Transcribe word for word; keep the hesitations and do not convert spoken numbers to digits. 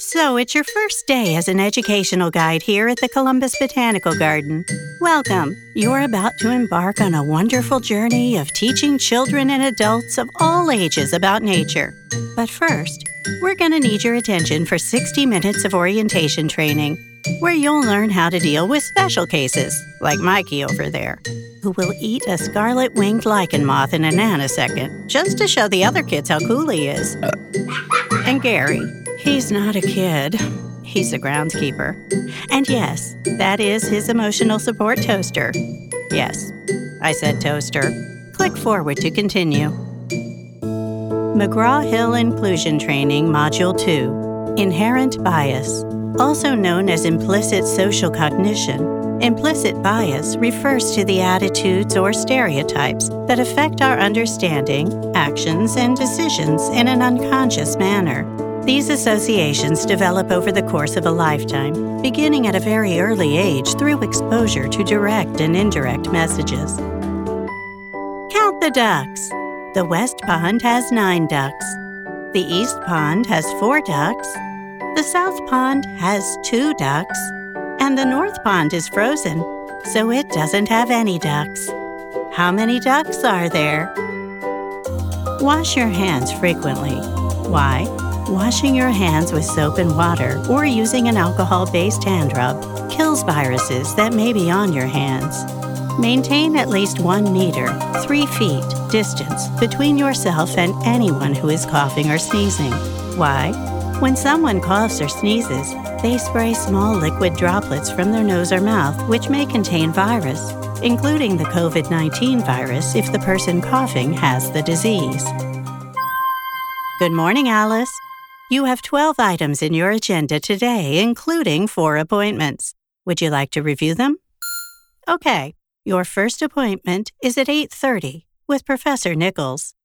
So it's your first day as an educational guide here at the Columbus Botanical Garden. Welcome. You're about to embark on a wonderful journey of teaching children and adults of all ages about nature. But first, we're going to need your attention for sixty minutes of orientation training, where you'll learn how to deal with special cases, like Mikey over there, who will eat a scarlet-winged lichen moth in a nanosecond, just to show the other kids how cool he is. And Gary, he's not a kid. He's a groundskeeper. And yes, that is his emotional support toaster. Yes, I said toaster. Click forward to continue. McGraw-Hill Inclusion Training Module two, Inherent Bias. Also known as implicit social cognition, implicit bias refers to the attitudes or stereotypes that affect our understanding, actions, and decisions in an unconscious manner. These associations develop over the course of a lifetime, beginning at a very early age through exposure to direct and indirect messages. Count the ducks. The West Pond has nine ducks. The East Pond has four ducks. The South Pond has two ducks. And the North Pond is frozen, so it doesn't have any ducks. How many ducks are there? Wash your hands frequently. Why? Washing your hands with soap and water or using an alcohol-based hand rub kills viruses that may be on your hands. Maintain at least one meter, three feet, distance between yourself and anyone who is coughing or sneezing. Why? When someone coughs or sneezes, they spray small liquid droplets from their nose or mouth, which may contain virus, including the covid nineteen virus if the person coughing has the disease. Good morning, Alice. You have twelve items in your agenda today, including four appointments. Would you like to review them? Okay. Your first appointment is at eight thirty with Professor Nichols.